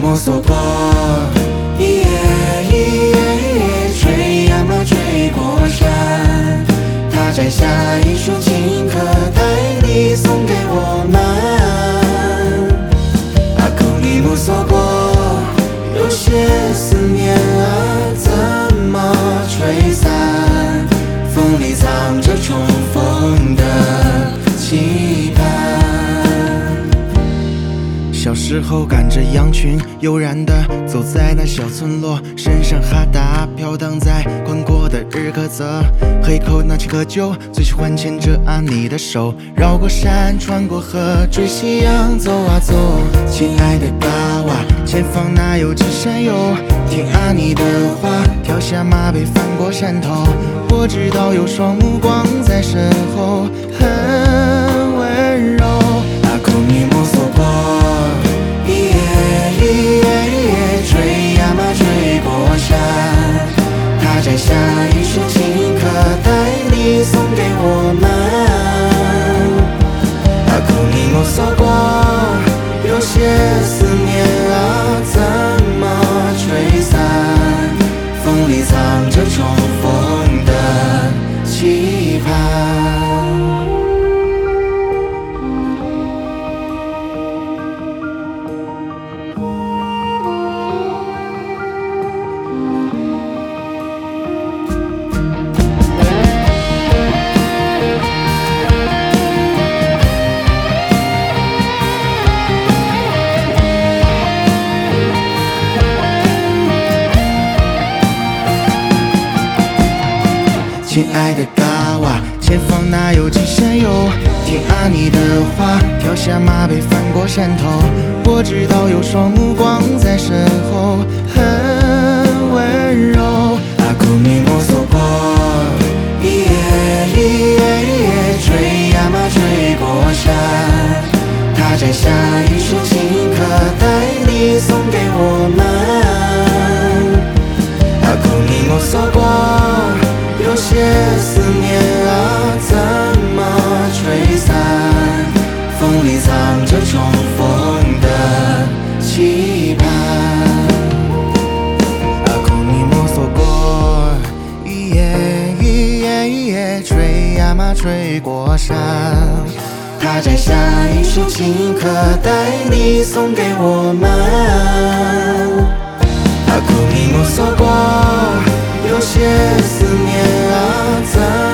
摸索过，一夜一夜一夜追呀嘛追过山，他摘下一束青稞，带你送给我们。阿库里摸索过，有些思念啊，怎么吹散？风里藏着重逢的期盼。小时候赶着羊群，悠然地走在那小村落，身上哈达飘荡在宽阔的日喀则，喝一口那青稞酒，最喜欢牵着你的手，绕过山，穿过河，追夕阳，走啊走。亲爱的嘎哇，前方那有金山哟，听你的话，跳下马背，翻过山头，我知道有双目光在身后，很温柔。阿库米摸索过，一夜一夜一夜追呀嘛追过山，他摘下一束青稞，带你送给我们。阿库米摸索过，有些思念啊，怎么吹散？风里藏着重逢的期盼。亲爱的嘎哇，前方那有金山哟，听你的话，跳下马背，翻过山头，我知道有双目光在身后，很温柔。阿库米摸索过，一夜一夜一夜追呀嘛追过山，他摘下一束青稞，带你送给我们。阿库米摸索过，有些思念啊，怎么吹散？风里藏着重逢的期盼。阿库米摸索过，一夜一夜一夜追呀嘛追过山，他摘下一束青稞，带你送给我们。阿库米摸索过，有些思念啊，怎